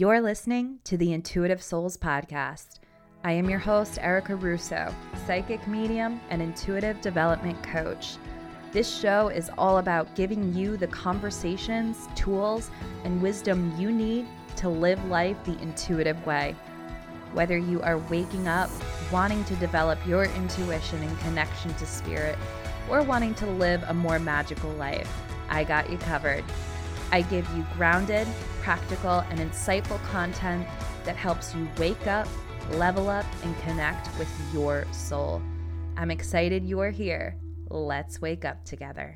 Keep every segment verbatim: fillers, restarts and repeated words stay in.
You're listening to the Intuitive Souls Podcast. I am your host, Erica Russo, psychic medium and intuitive development coach. This show is all about giving you the conversations, tools, and wisdom you need to live life the intuitive way. Whether you are waking up, wanting to develop your intuition and connection to spirit, or wanting to live a more magical life, I got you covered. I give you grounded, practical, and insightful content that helps you wake up, level up, and connect with your soul. I'm excited you are here. Let's wake up together.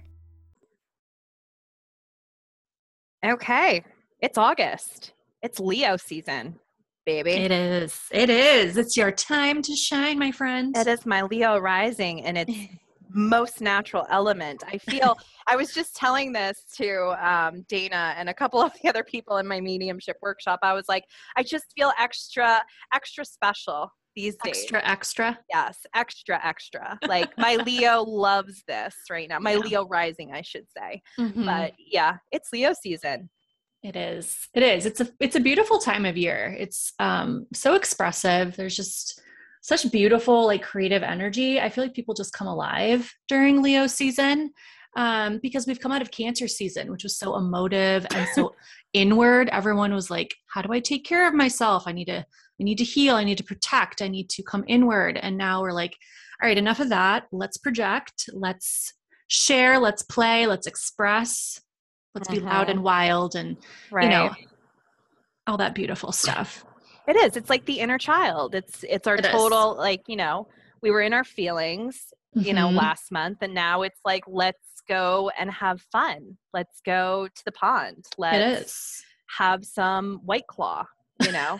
Okay, it's August. It's Leo season, baby. It is. It is. It's your time to shine, my friend. It is my Leo rising in its most natural element. I feel, I was just telling this to um, Dana and a couple of the other people in my mediumship workshop. I was like, I just feel extra, extra special these days. Extra, extra? Yes, extra, extra. Like my Leo loves this right now. My Yeah. Leo rising, I should say. Mm-hmm. But yeah, it's Leo season. It is. It is. It's a it's a beautiful time of year. It's um so expressive. There's just such beautiful, like creative energy. I feel like people just come alive during Leo season um, because we've come out of Cancer season, which was so emotive and so inward. Everyone was like, how do I take care of myself? I need to, I need to heal. I need to protect. I need to come inward. And now we're like, all right, enough of that. Let's project. Let's share. Let's play. Let's express. Let's Uh-huh. be loud and wild and, Right. you know, all that beautiful stuff. It is. It's like the inner child. It's it's our It is. total, like, you know, we were in our feelings, you know, Mhm. last month, and now it's like, let's go and have fun. Let's go to the pond. It Let's is. have some White Claw, you know.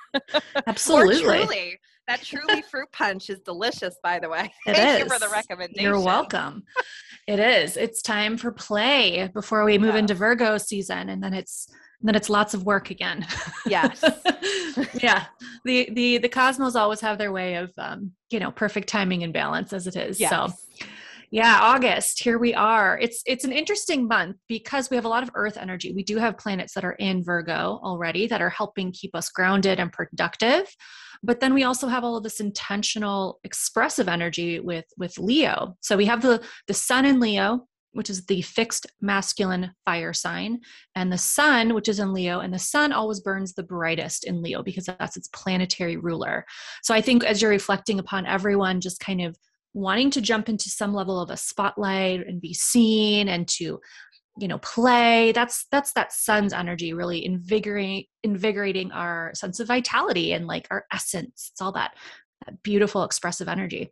Absolutely. Or Truly. That Truly fruit punch is delicious, by the way. It Thank you is. for the recommendation. You're welcome. It is. It's time for play before we move Yeah. into Virgo season, and then it's then it's lots of work again. Yes. Yeah. The the the cosmos always have their way of um, you know, perfect timing and balance as it is. Yes. So yeah, August, here we are. It's it's an interesting month because we have a lot of earth energy. We do have planets that are in Virgo already that are helping keep us grounded and productive. But then we also have all of this intentional expressive energy with with Leo. So we have the the sun in Leo, which is the fixed masculine fire sign, and the sun, which is in Leo, and the sun always burns the brightest in Leo because that's its planetary ruler. So I think as you're reflecting upon everyone just kind of wanting to jump into some level of a spotlight and be seen and to, you know, play, that's that's that sun's energy really invigorating invigorating our sense of vitality and like our essence. It's all that, that beautiful expressive energy.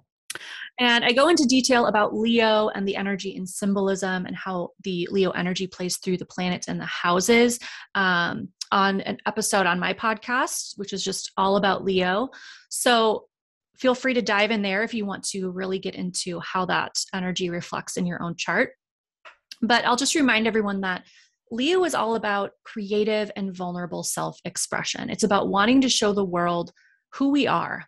And I go into detail about Leo and the energy and symbolism and how the Leo energy plays through the planets and the houses um, on an episode on my podcast, which is just all about Leo. So feel free to dive in there if you want to really get into how that energy reflects in your own chart. But I'll just remind everyone that Leo is all about creative and vulnerable self-expression. It's about wanting to show the world who we are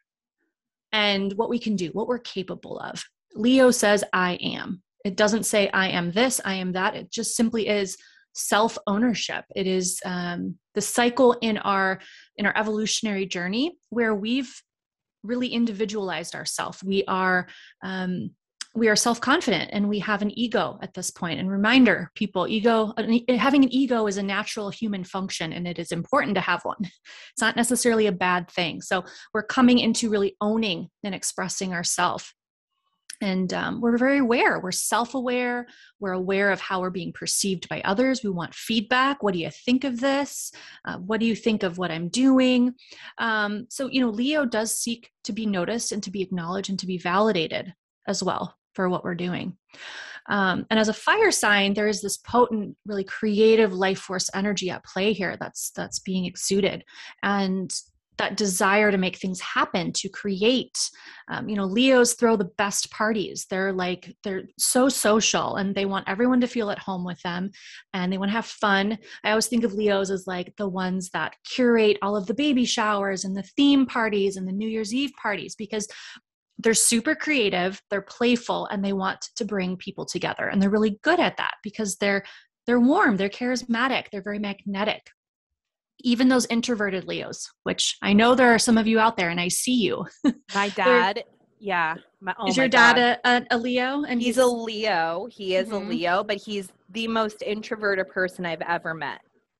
and what we can do, what we're capable of. Leo says, I am. It doesn't say, I am this, I am that. It just simply is self-ownership. It is um, the cycle in our in our evolutionary journey where we've really individualized ourselves. We are um, we are self-confident and we have an ego at this point. And reminder, people, ego, having an ego is a natural human function and it is important to have one. It's not necessarily a bad thing. So we're coming into really owning and expressing ourselves. And um, we're very aware. We're self-aware. We're aware of how we're being perceived by others. We want feedback. What do you think of this? Uh, what do you think of what I'm doing? Um, so, you know, Leo does seek to be noticed and to be acknowledged and to be validated as well for what we're doing. Um, and as a fire sign, there is this potent, really creative life force energy at play here that's that's being exuded. And that desire to make things happen, to create. Um, you know, Leos throw the best parties. They're like, they're so social and they want everyone to feel at home with them and they want to have fun. I always think of Leos as like the ones that curate all of the baby showers and the theme parties and the New Year's Eve parties because they're super creative, they're playful, and they want to bring people together. And they're really good at that because they're they're warm, they're charismatic, they're very magnetic. even those introverted Leos, which I know there are some of you out there and I see you. My dad, yeah. My, oh is my your dad God. a, a, a Leo? And he's, he's a Leo. He is mm-hmm. a Leo, but he's the most introverted person I've ever met.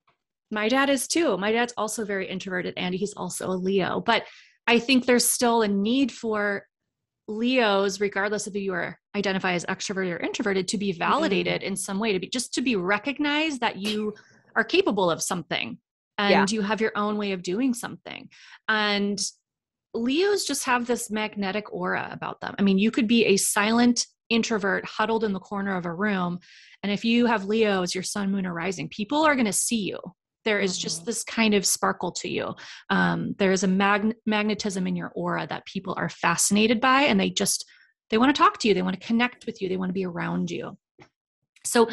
My dad is too. My dad's also very introverted and he's also a Leo. But I think there's still a need for Leos, regardless of if you are identify as extroverted or introverted, to be validated mm-hmm. in some way, to be just to be recognized that you are capable of something and yeah. you have your own way of doing something. And Leos just have this magnetic aura about them. I mean, you could be a silent introvert huddled in the corner of a room. And if you have Leo as your sun, moon, or rising, people are going to see you. There is mm-hmm. just this kind of sparkle to you. Um, there is a mag- magnetism in your aura that people are fascinated by, and they just, they want to talk to you. They want to connect with you. They want to be around you. So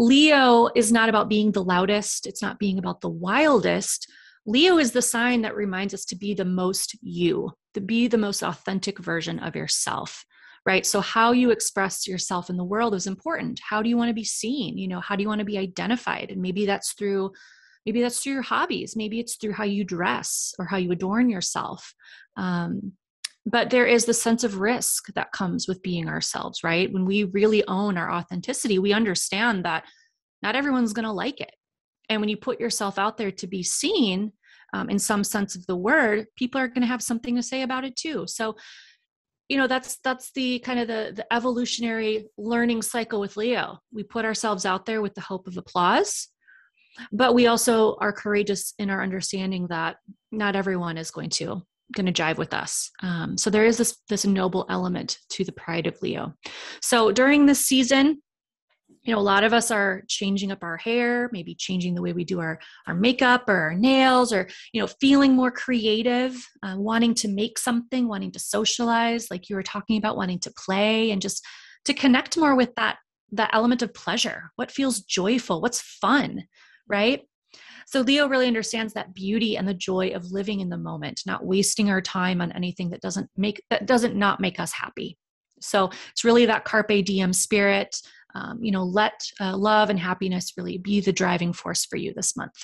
Leo is not about being the loudest. It's not being about the wildest. Leo is the sign that reminds us to be the most you, to be the most authentic version of yourself, right? So how you express yourself in the world is important. How do you want to be seen? You know, how do you want to be identified? And maybe that's through Maybe that's through your hobbies. Maybe it's through how you dress or how you adorn yourself. Um, but there is the sense of risk that comes with being ourselves, right? When we really own our authenticity, we understand that not everyone's going to like it. And when you put yourself out there to be seen, um, in some sense of the word, people are going to have something to say about it too. So, you know, that's that's the kind of the, the evolutionary learning cycle with Leo. We put ourselves out there with the hope of applause. But we also are courageous in our understanding that not everyone is going to going to jive with us. Um, so there is this this noble element to the pride of Leo. So during this season, you know, a lot of us are changing up our hair, maybe changing the way we do our our makeup or our nails, or you know, feeling more creative, uh, wanting to make something, wanting to socialize, like you were talking about, wanting to play and just to connect more with that that element of pleasure. What feels joyful? What's fun? Right? So Leo really understands that beauty and the joy of living in the moment, not wasting our time on anything that doesn't make, that doesn't not make us happy. So it's really that carpe diem spirit, um, you know, let uh, love and happiness really be the driving force for you this month.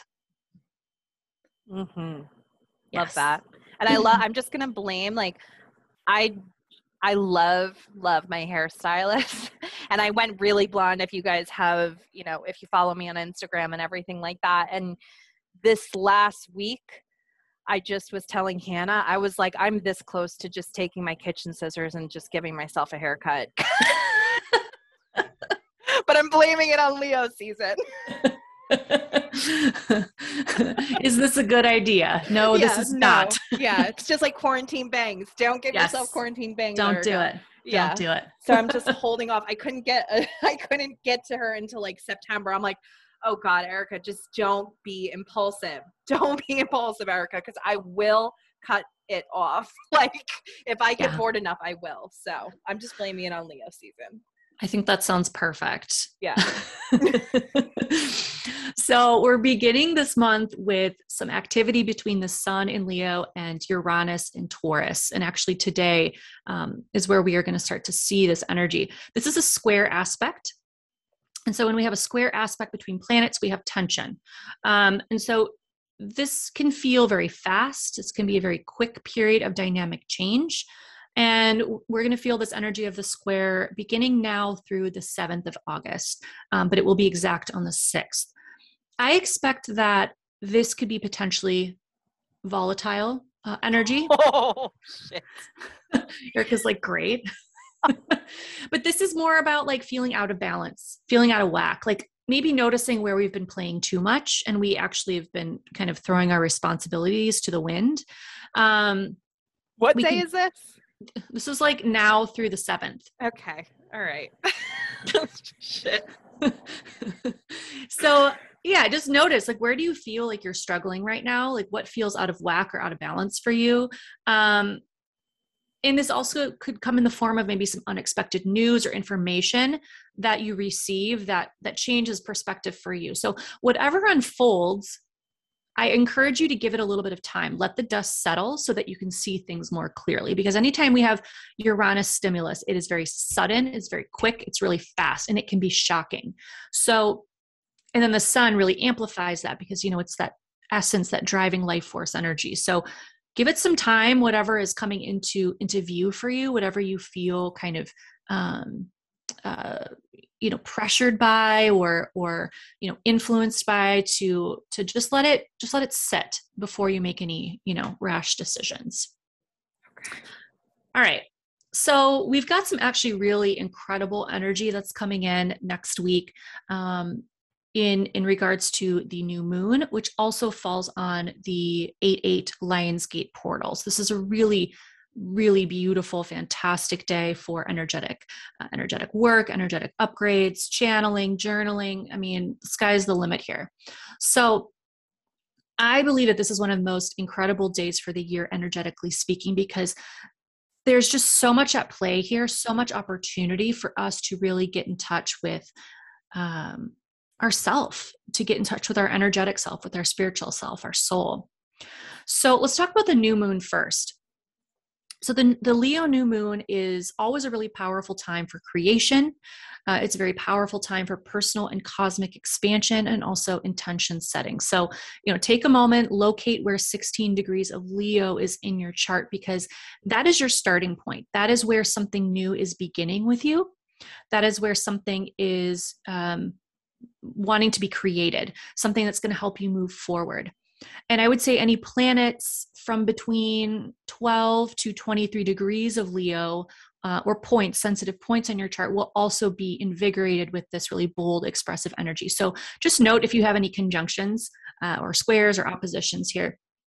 Mm-hmm. Yes. Love that. And I love, I'm just going to blame, like, I I love, love my hairstylist. And I went really blonde. If you guys have, you know, if you follow me on Instagram and everything like that. And this last week, I just was telling Hannah, I was like, I'm this close to just taking my kitchen scissors and just giving myself a haircut. But I'm blaming it on Leo season. Is this a good idea? No, yeah, this is no. not. Yeah, it's just like quarantine bangs. Don't give yes. yourself quarantine bangs. Don't do it. Yeah. Don't do it. So I'm just holding off. I couldn't get a, I couldn't get to her until like September. I'm like, oh God, Erica, just don't be impulsive. Don't be impulsive, Erica, because I will cut it off. Like if I get yeah. bored enough, I will. So I'm just blaming it on Leo season. I think that sounds perfect. Yeah. So we're beginning this month with some activity between the Sun in Leo and Uranus in Taurus. And actually today um, is where we are going to start to see this energy. This is a square aspect. And so when we have a square aspect between planets, we have tension. Um, and so this can feel very fast. This can be a very quick period of dynamic change. And we're going to feel this energy of the square beginning now through the seventh of August, um, but it will be exact on the sixth. I expect that this could be potentially volatile uh, energy. Oh, shit. Erica's like, great. But this is more about like feeling out of balance, feeling out of whack, like maybe noticing where we've been playing too much and we actually have been kind of throwing our responsibilities to the wind. Um, what day can, is this? This is like now through the seventh. Okay. All right. Shit. So yeah, just notice like, where do you feel like you're struggling right now? Like what feels out of whack or out of balance for you? Um, and this also could come in the form of maybe some unexpected news or information that you receive that, that changes perspective for you. So whatever unfolds, I encourage you to give it a little bit of time. Let the dust settle so that you can see things more clearly. Because anytime we have Uranus stimulus, it is very sudden, it's very quick, it's really fast, and it can be shocking. So, and then the Sun really amplifies that because, you know, it's that essence, that driving life force energy. So give it some time, whatever is coming into, into view for you, whatever you feel kind of, um, uh, you know, pressured by or, or, you know, influenced by, to, to just let it, just let it sit before you make any, you know, rash decisions. Okay. All right. So we've got some actually really incredible energy that's coming in next week. Um, in, in regards to the new moon, which also falls on the eight eight Lionsgate portals. This is a really, really beautiful, fantastic day for energetic, uh, energetic work, energetic upgrades, channeling, journaling. I mean, the sky's the limit here. So I believe that this is one of the most incredible days for the year, energetically speaking, because there's just so much at play here, so much opportunity for us to really get in touch with, um, ourself, to get in touch with our energetic self, with our spiritual self, our soul. So let's talk about the new moon first. So the, the Leo new moon is always a really powerful time for creation. Uh, it's a very powerful time for personal and cosmic expansion, and also intention setting. So, you know, take a moment, locate where sixteen degrees of Leo is in your chart, because that is your starting point. That is where something new is beginning with you. That is where something is, um, wanting to be created, something that's going to help you move forward. And I would say any planets from between twelve to twenty-three degrees of Leo, uh, or points, sensitive points on your chart, will also be invigorated with this really bold, expressive energy. So just note if you have any conjunctions uh, or squares or oppositions here.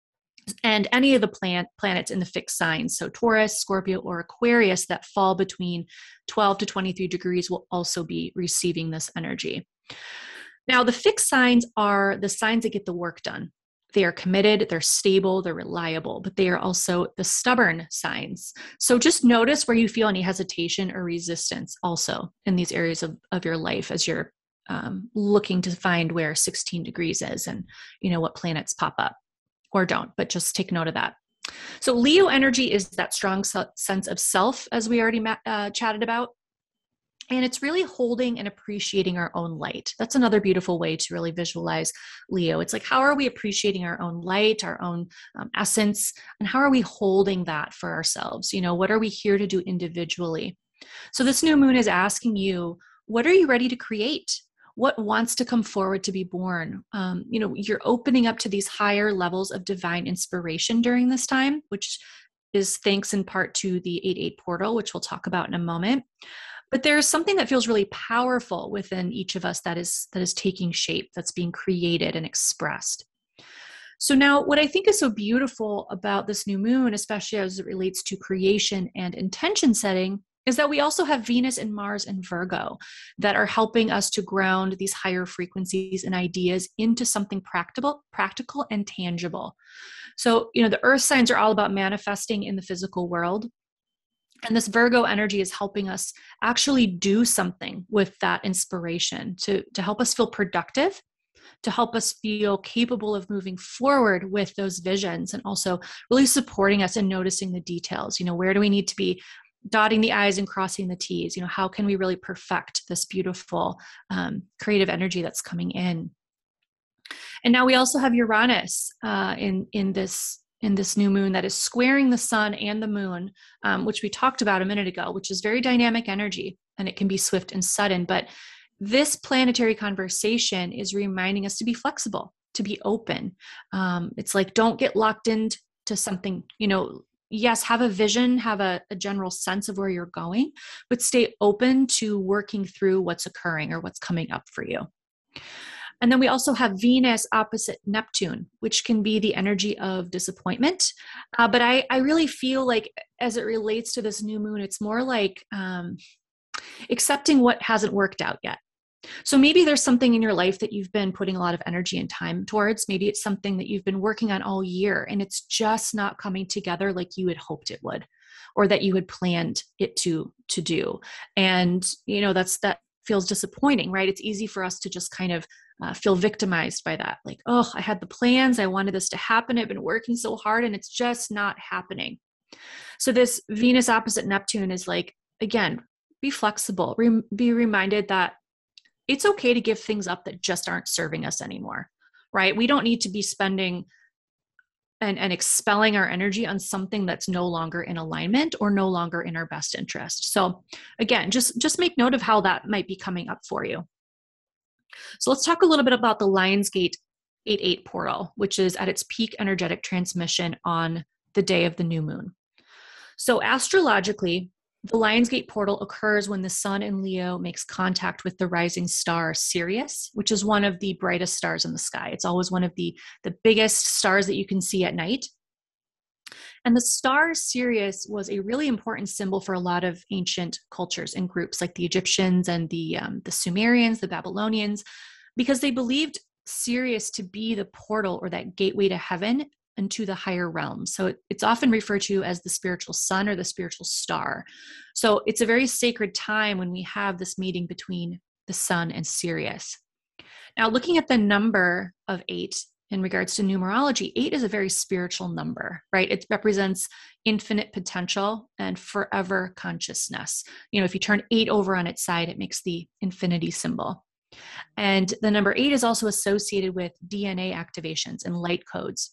And any of the plant, planets in the fixed signs, so Taurus, Scorpio, or Aquarius, that fall between twelve to twenty-three degrees will also be receiving this energy. Now, the fixed signs are the signs that get the work done. They are committed, they're stable, they're reliable, but they are also the stubborn signs. So just notice where you feel any hesitation or resistance also in these areas of, of your life as you're um, looking to find where sixteen degrees is and, you know, what planets pop up, or don't, but just take note of that. So Leo energy is that strong sense of self, as we already uh, chatted about. And it's really holding and appreciating our own light. That's another beautiful way to really visualize Leo. It's like, how are we appreciating our own light, our own um, essence, and how are we holding that for ourselves? You know, what are we here to do individually? So this new moon is asking you, what are you ready to create? What wants to come forward to be born? Um, you know, you're opening up to these higher levels of divine inspiration during this time, which is thanks in part to the eight eight portal, which we'll talk about in a moment. But there's something that feels really powerful within each of us that is that is taking shape, that's being created and expressed. So now what I think is so beautiful about this new moon, especially as it relates to creation and intention setting, is that we also have Venus and Mars and Virgo that are helping us to ground these higher frequencies and ideas into something practical, practical and tangible. So, you know, the earth signs are all about manifesting in the physical world. And this Virgo energy is helping us actually do something with that inspiration to, to help us feel productive, to help us feel capable of moving forward with those visions, and also really supporting us in noticing the details. You know, where do we need to be dotting the I's and crossing the T's? You know, how can we really perfect this beautiful um, creative energy that's coming in? And now we also have Uranus uh, in, in this in this new moon that is squaring the sun and the moon, um, which we talked about a minute ago, which is very dynamic energy, and it can be swift and sudden. But this planetary conversation is reminding us to be flexible, to be open. Um, it's like, don't get locked into something, you know, yes, have a vision, have a, a general sense of where you're going, but stay open to working through what's occurring or what's coming up for you. And then we also have Venus opposite Neptune, which can be the energy of disappointment. Uh, but I, I really feel like as it relates to this new moon, it's more like um, accepting what hasn't worked out yet. So maybe there's something in your life that you've been putting a lot of energy and time towards. Maybe it's something that you've been working on all year, and it's just not coming together like you had hoped it would, or that you had planned it to, to do. And, you know, that's, that feels disappointing, right? It's easy for us to just kind of Uh, feel victimized by that. Like, oh, I had the plans. I wanted this to happen. I've been working so hard and it's just not happening. So this Venus opposite Neptune is like, again, be flexible. Re- be reminded that it's okay to give things up that just aren't serving us anymore, right? We don't need to be spending and, and expelling our energy on something that's no longer in alignment or no longer in our best interest. So again, just, just make note of how that might be coming up for you. So let's talk a little bit about the Lionsgate eight eight portal, which is at its peak energetic transmission on the day of the new moon. So astrologically, the Lionsgate portal occurs when the sun in Leo makes contact with the rising star Sirius, which is one of the brightest stars in the sky. It's always one of the, the biggest stars that you can see at night. And the star Sirius was a really important symbol for a lot of ancient cultures and groups like the Egyptians and the, um, the Sumerians, the Babylonians, because they believed Sirius to be the portal or that gateway to heaven and to the higher realms. So it, it's often referred to as the spiritual sun or the spiritual star. So it's a very sacred time when we have this meeting between the sun and Sirius. Now, looking at the number of eight in regards to numerology, eight is a very spiritual number, right? It represents infinite potential and forever consciousness. You know, if you turn eight over on its side, it makes the infinity symbol. And the number eight is also associated with D N A activations and light codes.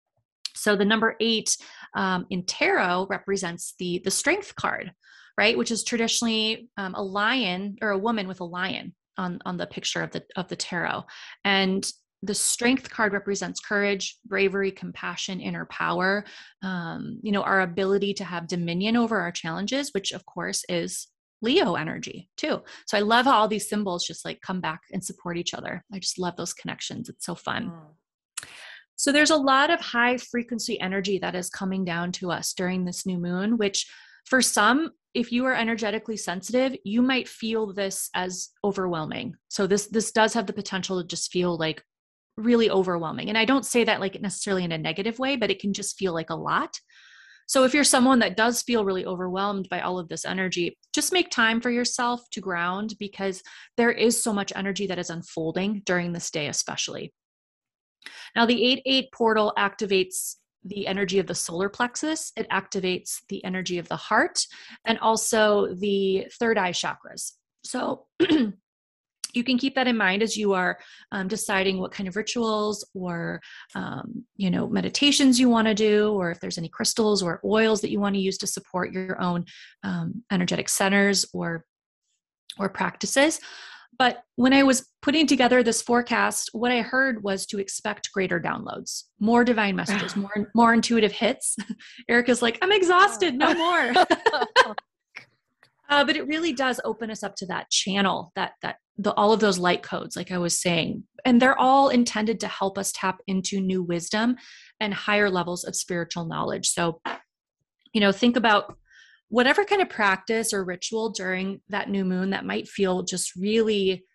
So the number eight um, in tarot represents the, the strength card, right? Which is traditionally um, a lion or a woman with a lion on, on the picture of the, of the tarot. And the strength card represents courage, bravery, compassion, inner power, um, you know, our ability to have dominion over our challenges, which of course is Leo energy too. So I love how all these symbols just like come back and support each other. I just love those connections. It's so fun. Mm. So there's a lot of high frequency energy that is coming down to us during this new moon, which for some, if you are energetically sensitive, you might feel this as overwhelming. So this, this does have the potential to just feel like really overwhelming. And I don't say that like necessarily in a negative way, but it can just feel like a lot. So if you're someone that does feel really overwhelmed by all of this energy, just make time for yourself to ground, because there is so much energy that is unfolding during this day, especially. Now, the eight eight portal activates the energy of the solar plexus. It activates the energy of the heart and also the third eye chakras. So you can keep that in mind as you are um, deciding what kind of rituals or, um, you know, meditations you want to do, or if there's any crystals or oils that you want to use to support your own um, energetic centers or, or practices. But when I was putting together this forecast, what I heard was to expect greater downloads, more divine messages, more, more intuitive hits. Erica's like, I'm exhausted, no more. Uh, but it really does open us up to that channel, that that the all of those light codes, like I was saying, and they're all intended to help us tap into new wisdom and higher levels of spiritual knowledge. So, you know, think about whatever kind of practice or ritual during that new moon that might feel just really,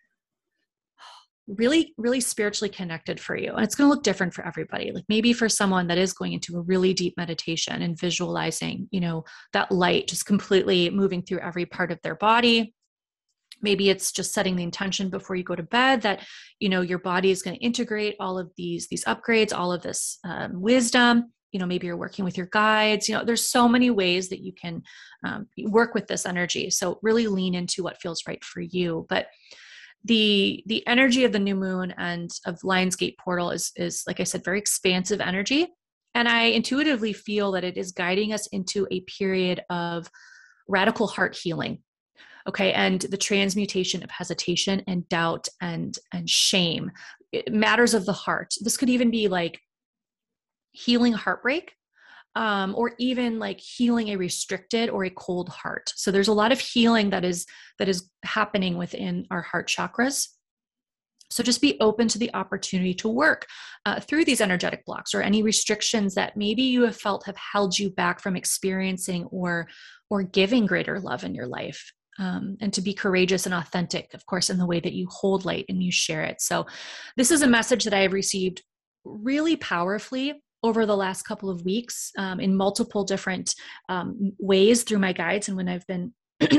really, really spiritually connected for you. And it's going to look different for everybody. Like maybe for someone that is going into a really deep meditation and visualizing, you know, that light just completely moving through every part of their body. Maybe it's just setting the intention before you go to bed that, you know, your body is going to integrate all of these, these upgrades, all of this um, wisdom. You know, maybe you're working with your guides. You know, there's so many ways that you can um, work with this energy. So really lean into what feels right for you. But the the energy of the new moon and of Lionsgate portal is is like I said, very expansive energy, and I intuitively feel that it is guiding us into a period of radical heart healing. Okay, and the transmutation of hesitation and doubt and and shame, it, matters of the heart. This could even be like healing heartbreak, um, or even like healing a restricted or a cold heart. So there's a lot of healing that is that is happening within our heart chakras. So just be open to the opportunity to work uh, through these energetic blocks or any restrictions that maybe you have felt have held you back from experiencing or or giving greater love in your life. Um, and to be courageous and authentic, of course, in the way that you hold light and you share it. So this is a message that I have received really powerfully over the last couple of weeks um, in multiple different um, ways through my guides. And when I've been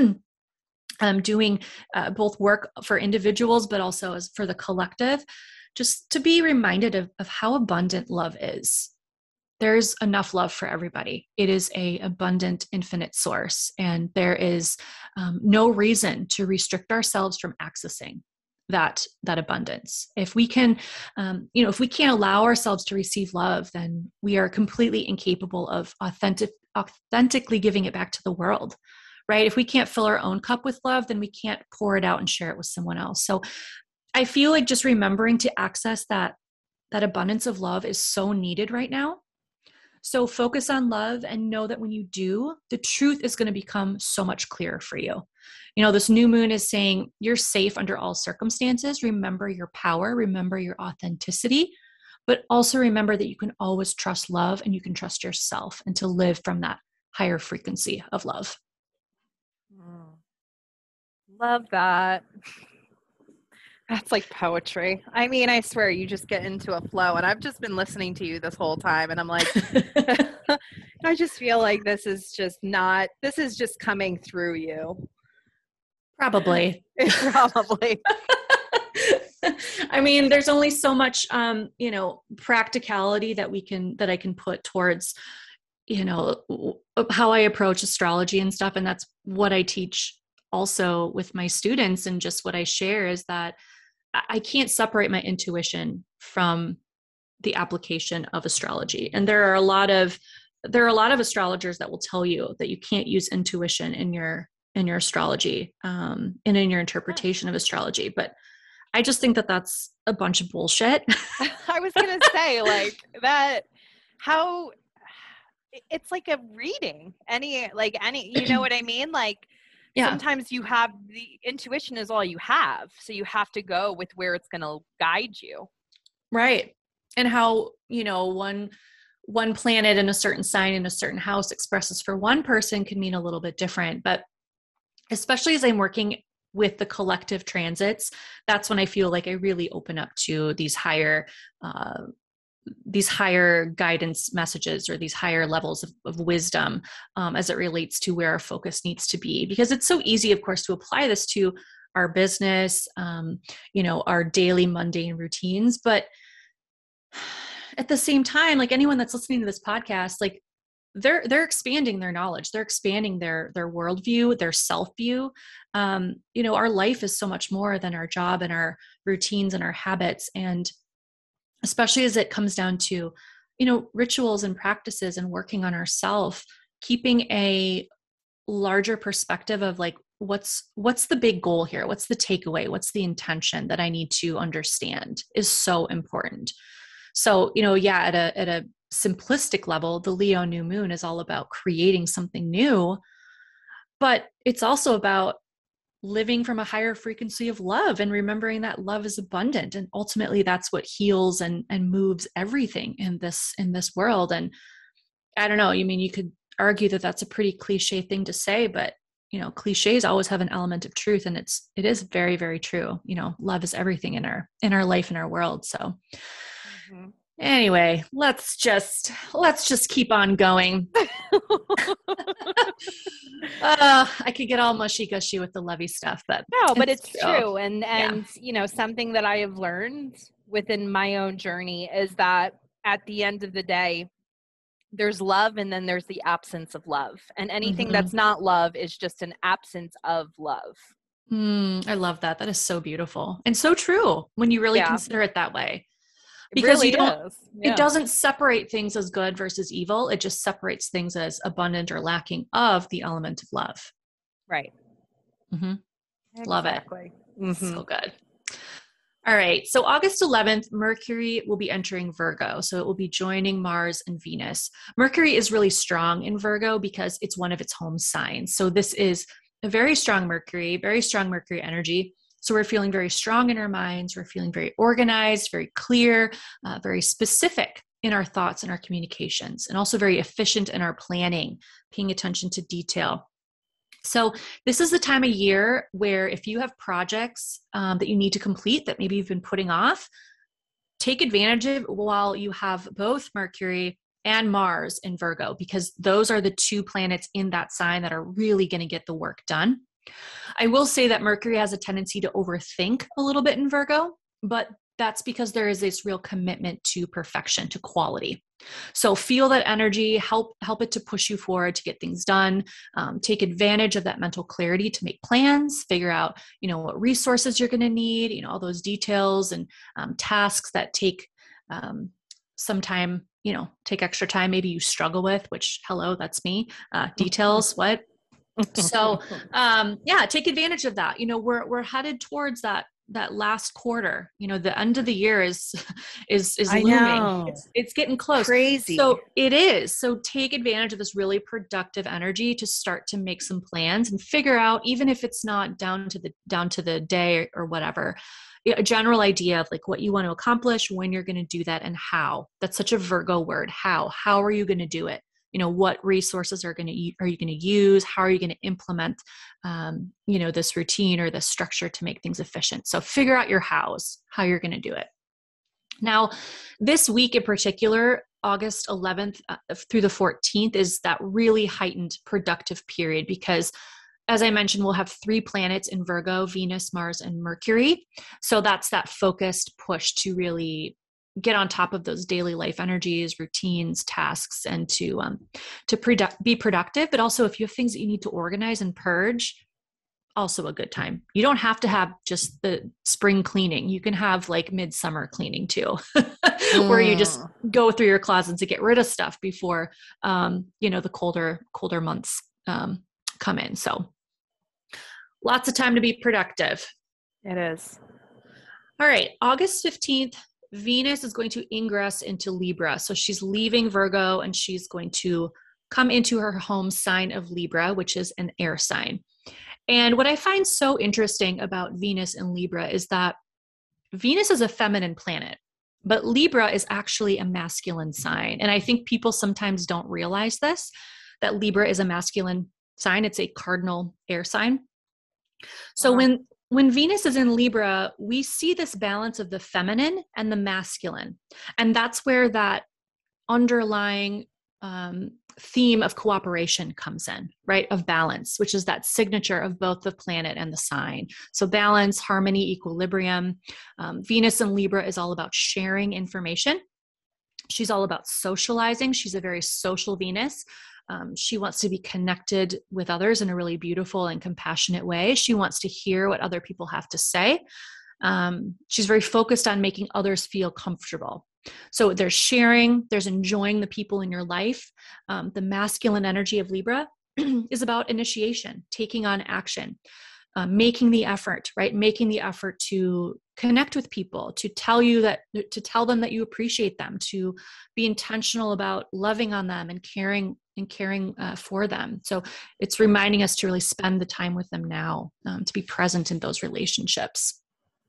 um, doing uh, both work for individuals, but also as for the collective, just to be reminded of, of how abundant love is. There's enough love for everybody. It is a abundant, infinite source. And there is um, no reason to restrict ourselves from accessing that, that abundance. If we can, um, you know, if we can't allow ourselves to receive love, then we are completely incapable of authentic, authentically giving it back to the world, right? If we can't fill our own cup with love, then we can't pour it out and share it with someone else. So I feel like just remembering to access that, that abundance of love is so needed right now. So focus on love and know that when you do, the truth is going to become so much clearer for you. You know, this new moon is saying you're safe under all circumstances. Remember your power, remember your authenticity, but also remember that you can always trust love and you can trust yourself and to live from that higher frequency of love. Mm. Love that. That's like poetry. I mean, I swear you just get into a flow, and I've just been listening to you this whole time, and I'm like, I just feel like this is just not, this is just coming through you. Probably. Probably. I mean, there's only so much, um, you know, practicality that we can, that I can put towards, you know, how I approach astrology and stuff. And that's what I teach also with my students, and just what I share is that I can't separate my intuition from the application of astrology. And there are a lot of, there are a lot of astrologers that will tell you that you can't use intuition in your, in your astrology, um, and in your interpretation of astrology. But I just think that that's a bunch of bullshit. I was going to say like that, how it's like a reading, any, like any, you know what I mean? Like, yeah. Sometimes you have the intuition is all you have. So you have to go with where it's going to guide you. Right. And how, you know, one, one planet in a certain sign in a certain house expresses for one person can mean a little bit different. But especially as I'm working with the collective transits, that's when I feel like I really open up to these higher, uh, these higher guidance messages or these higher levels of, of wisdom, um, as it relates to where our focus needs to be. Because it's so easy, of course, to apply this to our business, um, you know, our daily mundane routines. But at the same time, like anyone that's listening to this podcast, like they're, they're expanding their knowledge, they're expanding their, their worldview, their self view. Um, you know, our life is so much more than our job and our routines and our habits. And especially as it comes down to, you know, rituals and practices and working on ourselves, keeping a larger perspective of like, what's, what's the big goal here? What's the takeaway? What's the intention that I need to understand is so important. So, you know, yeah, at a, at a simplistic level, the Leo new moon is all about creating something new, but it's also about living from a higher frequency of love and remembering that love is abundant. And ultimately that's what heals and, and moves everything in this, in this world. And I don't know, you mean, you could argue that that's a pretty cliche thing to say, but you know, cliches always have an element of truth, and it's, it is very, very true. You know, love is everything in our, in our life, in our world. So mm-hmm. Anyway, let's just, let's just keep on going. uh, I could get all mushy gushy with the lovey stuff, but no, but it's, it's true. true. And, and, yeah. You know, something that I have learned within my own journey is that at the end of the day, there's love and then there's the absence of love, and anything mm-hmm. that's not love is just an absence of love. Mm, I love that. That is so beautiful and so true when you really yeah. consider it that way. Because really you don't, yeah. it doesn't separate things as good versus evil. It just separates things as abundant or lacking of the element of love. Right. Mm-hmm. Exactly. Love it. Mm-hmm. So good. All right. So August eleventh, Mercury will be entering Virgo. So it will be joining Mars and Venus. Mercury is really strong in Virgo because it's one of its home signs. So this is a very strong Mercury, very strong Mercury energy. So we're feeling very strong in our minds. We're feeling very organized, very clear, uh, very specific in our thoughts and our communications, and also very efficient in our planning, paying attention to detail. So this is the time of year where if you have projects um, that you need to complete that maybe you've been putting off, take advantage of while you have both Mercury and Mars in Virgo, because those are the two planets in that sign that are really going to get the work done. I will say that Mercury has a tendency to overthink a little bit in Virgo, but that's because there is this real commitment to perfection, to quality. So feel that energy, help help it to push you forward to get things done. Um, take advantage of that mental clarity to make plans, figure out, you know, what resources you're going to need, you know, all those details and um, tasks that take um, some time, you know, take extra time. Maybe you struggle with, which, hello, that's me. Uh, details, what? So um, yeah, take advantage of that. You know, we're we're headed towards that that last quarter. You know, the end of the year is is is I looming. know. It's, it's getting close. Crazy. So it is. So take advantage of this really productive energy to start to make some plans and figure out, even if it's not down to the down to the day or whatever, a general idea of like what you want to accomplish, when you're going to do that, and how. That's such a Virgo word. How? How are you going to do it? You know, what resources are going to are you going to use? How are you going to implement, um, you know, this routine or this structure to make things efficient? So figure out your hows, how you're going to do it. Now, this week in particular, August eleventh uh, through the fourteenth, is that really heightened productive period because, as I mentioned, we'll have three planets in Virgo: Venus, Mars, and Mercury. So that's that focused push to really get on top of those daily life energies, routines, tasks, and to um, to produ- be productive. But also, if you have things that you need to organize and purge, also a good time. You don't have to have just the spring cleaning. You can have like midsummer cleaning too, where you just go through your closet to get rid of stuff before um, you know the colder colder months um, come in. So lots of time to be productive. It is. All right, August fifteenth. Venus is going to ingress into Libra. So she's leaving Virgo and she's going to come into her home sign of Libra, which is an air sign. And what I find so interesting about Venus and Libra is that Venus is a feminine planet, but Libra is actually a masculine sign. And I think people sometimes don't realize this, that Libra is a masculine sign. It's a cardinal air sign. So wow. when When Venus is in Libra, we see this balance of the feminine and the masculine. And that's where that underlying um, theme of cooperation comes in, right? Of balance, which is that signature of both the planet and the sign. So balance, harmony, equilibrium. Um, Venus in Libra is all about sharing information. She's all about socializing. She's a very social Venus. Um, she wants to be connected with others in a really beautiful and compassionate way. She wants to hear what other people have to say. Um, she's very focused on making others feel comfortable. So there's sharing, there's enjoying the people in your life. Um, the masculine energy of Libra is about initiation, taking on action, uh, making the effort, right? Making the effort to connect with people, to tell you that, to tell them that you appreciate them, to be intentional about loving on them and caring and caring uh, for them. So it's reminding us to really spend the time with them now, um, to be present in those relationships.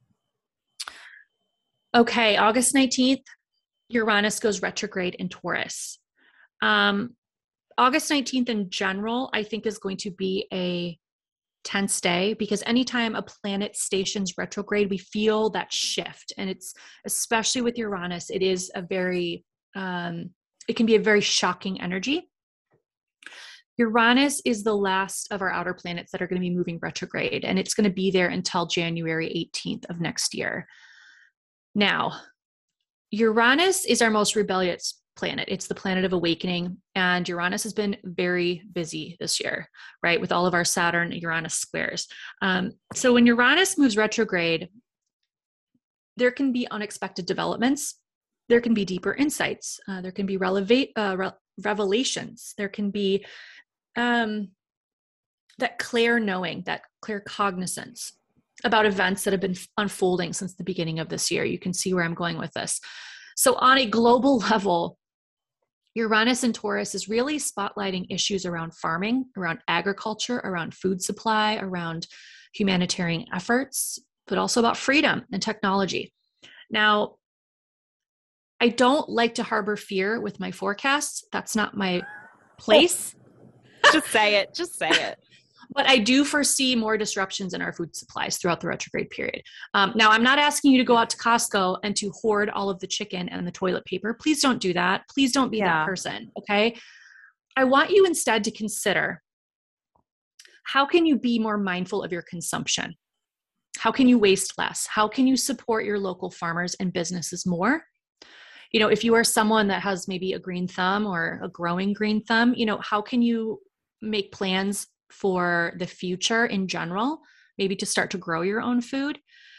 Okay, August nineteenth, Uranus goes retrograde in Taurus. Um, August nineteenth in general, I think, is going to be a tense day because anytime a planet stations retrograde, we feel that shift. And it's, especially with Uranus, it is a very, um, it can be a very shocking energy. Uranus is the last of our outer planets that are going to be moving retrograde, and it's going to be there until January eighteenth of next year. Now, Uranus is our most rebellious planet. It's the planet of awakening, and Uranus has been very busy this year, right? With all of our Saturn Uranus squares. Um, so when Uranus moves retrograde, there can be unexpected developments. There can be deeper insights. Uh, there can be relevate, uh, re- revelations. There can be um, that clear knowing, that clear cognizance about events that have been unfolding since the beginning of this year. You can see where I'm going with this. So on a global level, Uranus and Taurus is really spotlighting issues around farming, around agriculture, around food supply, around humanitarian efforts, but also about freedom and technology. Now, I don't like to harbor fear with my forecasts. That's not my place. Just say it. Just say it. But I do foresee more disruptions in our food supplies throughout the retrograde period. Um, now, I'm not asking you to go out to Costco and to hoard all of the chicken and the toilet paper. Please don't do that. Please don't be yeah. that person, okay? I want you instead to consider, how can you be more mindful of your consumption? How can you waste less? How can you support your local farmers and businesses more? You know, if you are someone that has maybe a green thumb or a growing green thumb, you know, how can you make plans for the future in general, maybe to start to grow your own food?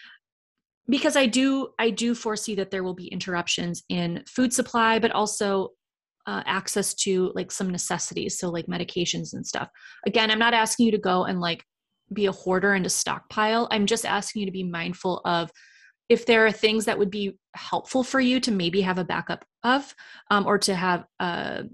Because I do, I do foresee that there will be interruptions in food supply, but also uh, access to like some necessities. So like medications and stuff. Again, I'm not asking you to go and like be a hoarder and to stockpile. I'm just asking you to be mindful of if there are things that would be helpful for you to maybe have a backup of, um, or to have, uh,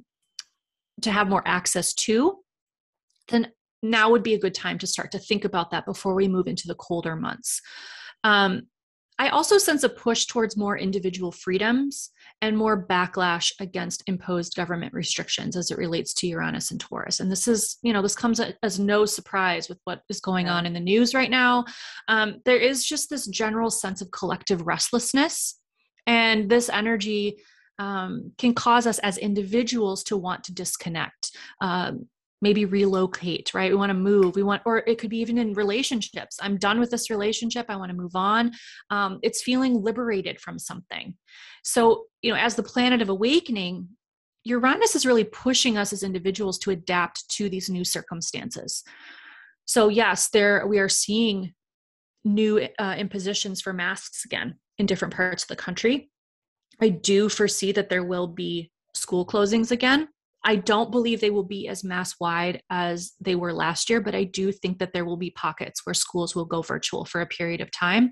to have more access to, then now would be a good time to start to think about that before we move into the colder months. Um, I also sense a push towards more individual freedoms and more backlash against imposed government restrictions as it relates to Uranus and Taurus. And this is, you know, this comes as no surprise with what is going on in the news right now. Um, there is just this general sense of collective restlessness, and this energy um, can cause us as individuals to want to disconnect. Um, maybe relocate, right? We want to move. We want, or it could be even in relationships. I'm done with this relationship. I want to move on. Um, it's feeling liberated from something. So, you know, as the planet of awakening, Uranus is really pushing us as individuals to adapt to these new circumstances. So yes, there we are seeing new uh, impositions for masks again in different parts of the country. I do foresee that there will be school closings again. I don't believe they will be as mass wide as they were last year, but I do think that there will be pockets where schools will go virtual for a period of time,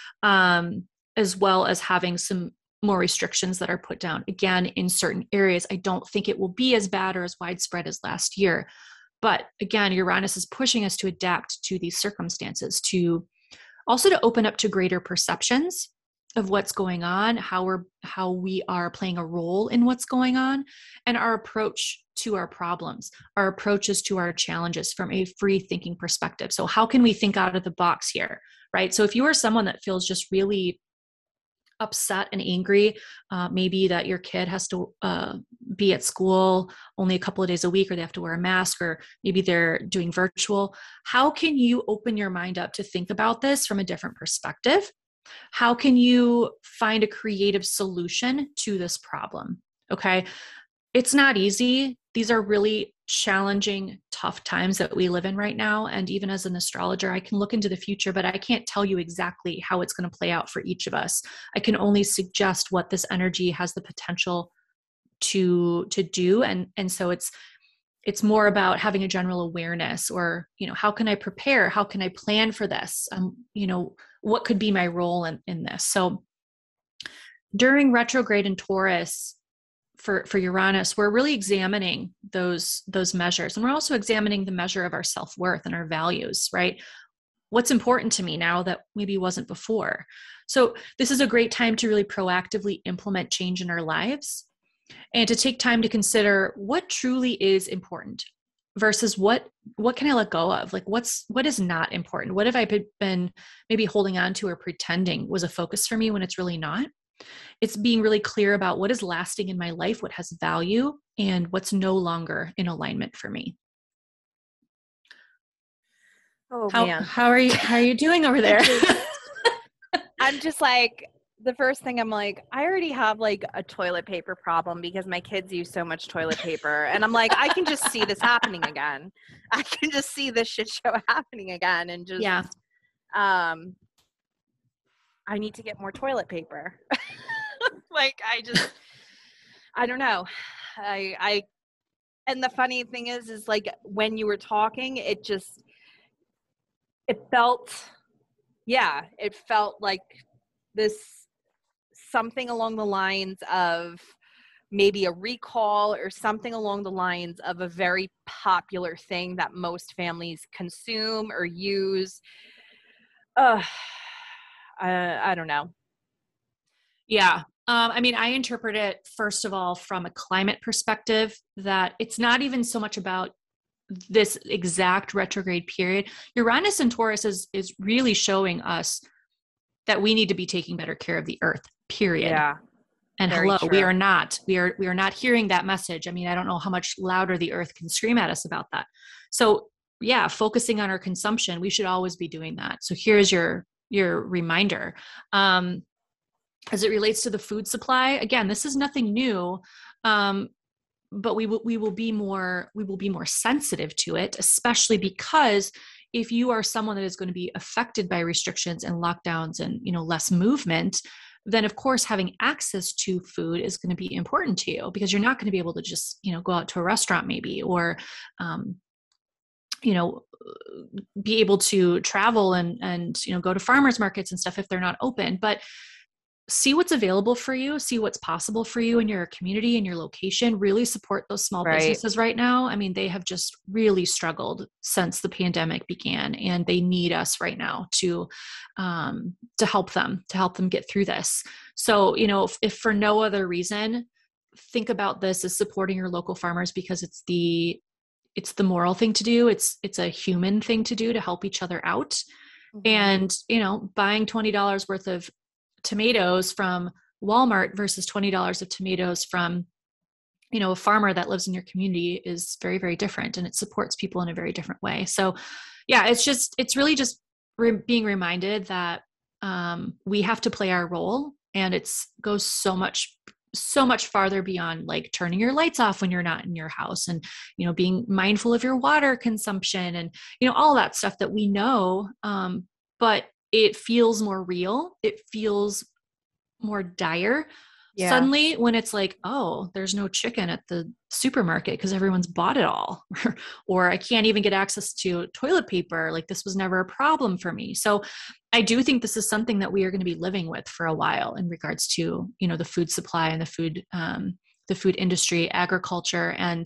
um, as well as having some more restrictions that are put down again in certain areas. I don't think it will be as bad or as widespread as last year. But again, Uranus is pushing us to adapt to these circumstances, to also to open up to greater perceptions of what's going on, how we're, how we are playing a role in what's going on, and our approach to our problems, our approaches to our challenges from a free thinking perspective. So how can we think out of the box here, right? So if you are someone that feels just really upset and angry, uh, maybe that your kid has to uh, be at school only a couple of days a week, or they have to wear a mask, or maybe they're doing virtual, how can you open your mind up to think about this from a different perspective? How can you find a creative solution to this problem? Okay. It's not easy. These are really challenging, tough times that we live in right now. And even as an astrologer, I can look into the future, but I can't tell you exactly how it's going to play out for each of us. I can only suggest what this energy has the potential to, to do. And, and so it's, it's more about having a general awareness, or, you know, how can I prepare? How can I plan for this? Um, you know, what could be my role in, in this? So during retrograde in Taurus for, for Uranus, we're really examining those, those measures. And we're also examining the measure of our self-worth and our values, right? What's important to me now that maybe wasn't before? So this is a great time to really proactively implement change in our lives, and to take time to consider what truly is important versus what, what can I let go of? Like what's, what is not important? What have I been maybe holding on to or pretending was a focus for me when it's really not? It's being really clear about what is lasting in my life, what has value, and what's no longer in alignment for me. Oh how, man. How are you, how are you doing over there? I'm just like, the first thing I'm like, I already have like a toilet paper problem because my kids use so much toilet paper. And I'm like, I can just see this happening again. I can just see this shit show happening again. And just, yeah. um, I need to get more toilet paper. Like, I just, I don't know. I, I, and the funny thing is, is like when you were talking, it just, it felt, yeah, it felt like this, something along the lines of maybe a recall or something along the lines of a very popular thing that most families consume or use. Uh, I, I don't know. Yeah. Um, I mean, I interpret it, first of all, from a climate perspective, that it's not even so much about this exact retrograde period. Uranus and Taurus is, is really showing us that we need to be taking better care of the earth, period. Yeah. And Very hello, true. we are not, we are, we are not hearing that message. I mean, I don't know how much louder the earth can scream at us about that. So yeah, focusing on our consumption, we should always be doing that. So here's your, your reminder. Um, as it relates to the food supply, again, this is nothing new. Um, but we will, we will be more, we will be more sensitive to it, especially because if you are someone that is going to be affected by restrictions and lockdowns and, you know, less movement, then of course having access to food is going to be important to you, because you're not going to be able to just, you know, go out to a restaurant maybe, or, um, you know, be able to travel and, and, you know, go to farmers markets and stuff if they're not open. But see what's available for you, see what's possible for you in your community and your location, really support those small Right. businesses right now. I mean, they have just really struggled since the pandemic began, and they need us right now to, um, to help them, to help them get through this. So, you know, if, if for no other reason, think about this as supporting your local farmers, because it's the, it's the moral thing to do. It's, it's a human thing to do to help each other out. Mm-hmm. And, you know, buying twenty dollars worth of tomatoes from Walmart versus twenty dollars of tomatoes from, you know, a farmer that lives in your community is very, very different, and it supports people in a very different way. So yeah, it's just, it's really just re- being reminded that um, we have to play our role, and it's goes so much, so much farther beyond like turning your lights off when you're not in your house, and, you know, being mindful of your water consumption and, you know, all that stuff that we know. Um, but it feels more real. It feels more dire. Yeah. Suddenly when it's like, oh, there's no chicken at the supermarket because everyone's bought it all, or I can't even get access to toilet paper. Like, this was never a problem for me. So I do think this is something that we are going to be living with for a while in regards to, you know, the food supply and the food, um, the food industry, agriculture. And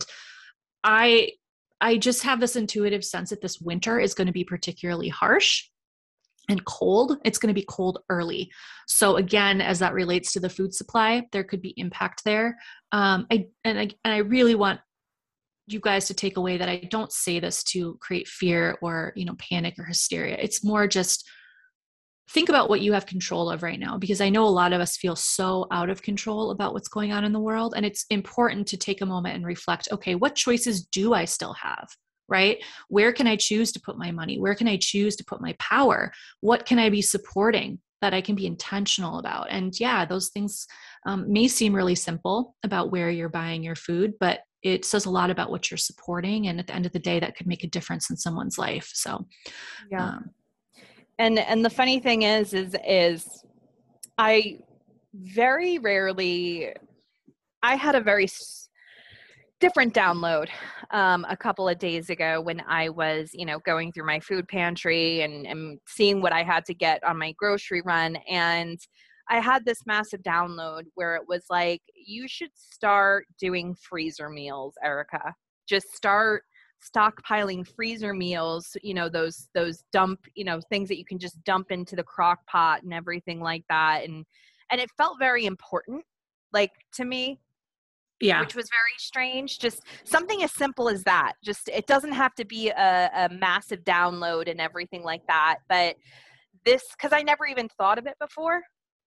I, I just have this intuitive sense that this winter is going to be particularly harsh and cold. It's going to be cold early. So again, as that relates to the food supply, there could be impact there. Um, I, and I, and I really want you guys to take away that I don't say this to create fear or, you know, panic or hysteria. It's more just think about what you have control of right now, because I know a lot of us feel so out of control about what's going on in the world. And it's important to take a moment and reflect, okay, what choices do I still have? Right? Where can I choose to put my money? Where can I choose to put my power? What can I be supporting that I can be intentional about? And yeah, those things um, may seem really simple about where you're buying your food, but it says a lot about what you're supporting. And at the end of the day, that could make a difference in someone's life. So, yeah. Um, and, and the funny thing is, is, is I very rarely, I had a very different download um, a couple of days ago when I was, you know, going through my food pantry and, and seeing what I had to get on my grocery run. And I had this massive download where it was like, you should start doing freezer meals, Erica. Just start stockpiling freezer meals, you know, those, those dump, you know, things that you can just dump into the crock pot and everything like that. And, and it felt very important, like, to me. Yeah. Which was very strange. Just something as simple as that. Just, it doesn't have to be a, a massive download and everything like that. But this, because I never even thought of it before.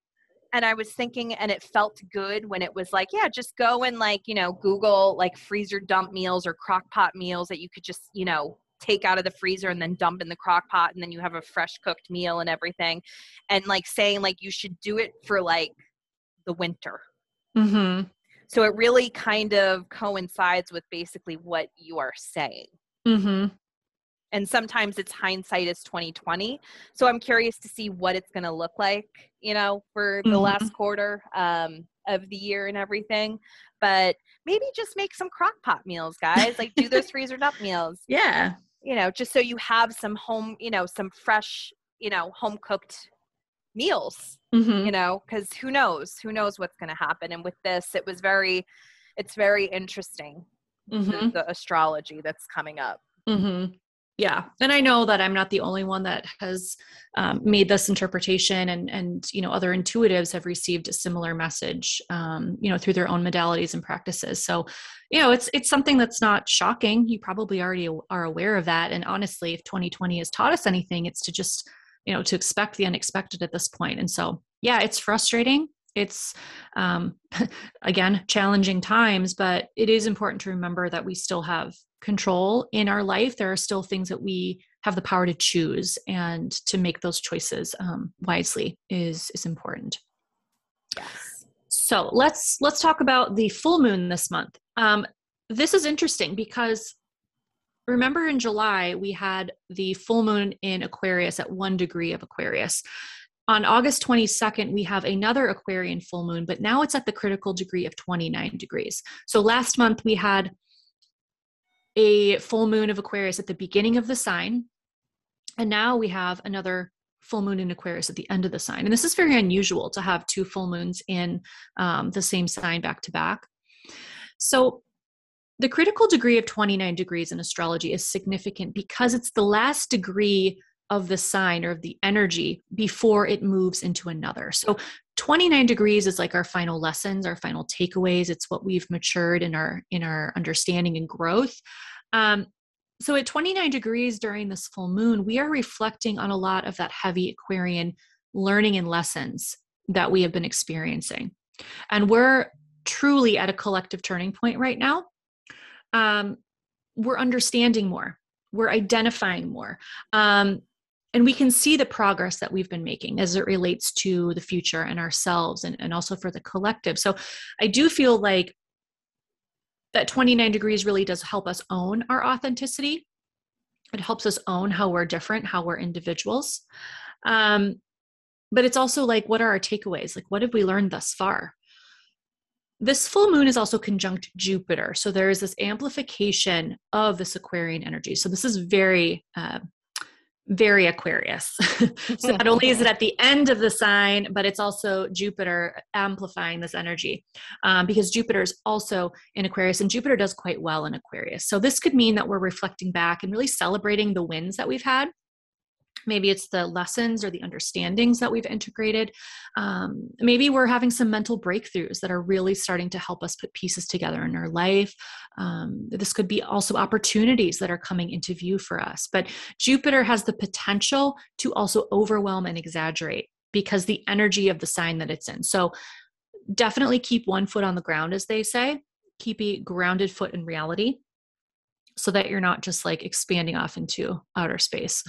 And I was thinking, and it felt good when it was like, yeah, just go and like, you know, Google like freezer dump meals or crock pot meals that you could just, you know, take out of the freezer and then dump in the crock pot. And then you have a fresh cooked meal and everything. And like saying like, you should do it for like the winter. Mm-hmm. So it really kind of coincides with basically what you are saying. Mm-hmm. And sometimes it's hindsight is twenty twenty. So I'm curious to see what it's going to look like, you know, for the mm-hmm. last quarter um, of the year and everything. But maybe just make some crock pot meals, guys. Like do those freezer dump meals. Yeah. You know, just so you have some home, you know, some fresh, you know, home cooked meals, mm-hmm. you know, because who knows, who knows what's going to happen. And with this, it was very, it's very interesting, mm-hmm. the, the astrology that's coming up. Mm-hmm. Yeah. And I know that I'm not the only one that has um, made this interpretation, and, and, you know, other intuitives have received a similar message, um, you know, through their own modalities and practices. So, you know, it's, it's something that's not shocking. You probably already are aware of that. And honestly, if twenty twenty has taught us anything, it's to just, you know, to expect the unexpected at this point. And so, yeah, it's frustrating. It's, um, again, challenging times, but it is important to remember that we still have control in our life. There are still things that we have the power to choose, and to make those choices um, wisely is, is important. Yes. So let's, let's talk about the full moon this month. Um, this is interesting because remember in July, we had the full moon in Aquarius at one degree of Aquarius. On August twenty-second, we have another Aquarian full moon, but now it's at the critical degree of twenty-nine degrees. So last month we had a full moon of Aquarius at the beginning of the sign, and now we have another full moon in Aquarius at the end of the sign. And this is very unusual to have two full moons in um, the same sign back to back. So the critical degree of twenty-nine degrees in astrology is significant because it's the last degree of the sign or of the energy before it moves into another. So twenty-nine degrees is like our final lessons, our final takeaways. It's what we've matured in our, in our understanding and growth. Um, so at twenty-nine degrees during this full moon, we are reflecting on a lot of that heavy Aquarian learning and lessons that we have been experiencing. And we're truly at a collective turning point right now. Um, we're understanding more. We're identifying more. Um, And we can see the progress that we've been making as it relates to the future and ourselves, and, and also for the collective. So I do feel like that twenty-nine degrees really does help us own our authenticity. It helps us own how we're different, how we're individuals. Um, but it's also like, what are our takeaways? Like, what have we learned thus far? This full moon is also conjunct Jupiter. So there is this amplification of this Aquarian energy. So this is very, uh, very Aquarius. So not only is it at the end of the sign, but it's also Jupiter amplifying this energy, um, because Jupiter is also in Aquarius, and Jupiter does quite well in Aquarius. So this could mean that we're reflecting back and really celebrating the wins that we've had. Maybe it's the lessons or the understandings that we've integrated. Um, maybe we're having some mental breakthroughs that are really starting to help us put pieces together in our life. Um, this could be also opportunities that are coming into view for us. But Jupiter has the potential to also overwhelm and exaggerate because the energy of the sign that it's in. So definitely keep one foot on the ground, as they say. Keep a grounded foot in reality, so that you're not just like expanding off into outer space.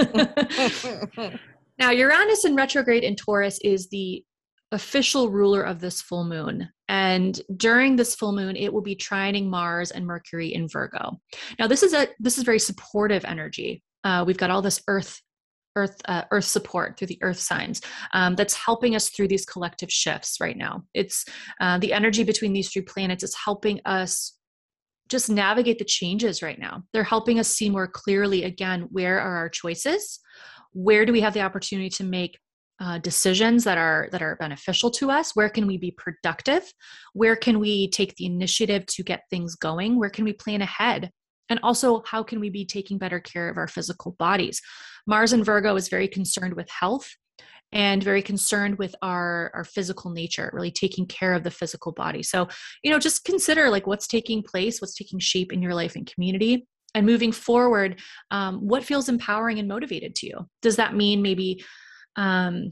Now, Uranus in retrograde in Taurus is the official ruler of this full moon. And during this full moon, it will be trining Mars and Mercury in Virgo. Now, this is a this is very supportive energy. Uh, we've got all this earth Earth, uh, earth support through the earth signs um, that's helping us through these collective shifts right now. It's uh, the energy between these three planets is helping us just navigate the changes right now. They're helping us see more clearly, again, where are our choices? Where do we have the opportunity to make uh, decisions that are that are beneficial to us? Where can we be productive? Where can we take the initiative to get things going? Where can we plan ahead? And also, how can we be taking better care of our physical bodies? Mars in Virgo is very concerned with health and very concerned with our, our physical nature, really taking care of the physical body. So, you know, just consider like what's taking place, what's taking shape in your life and community, and moving forward, um, what feels empowering and motivated to you? Does that mean maybe um,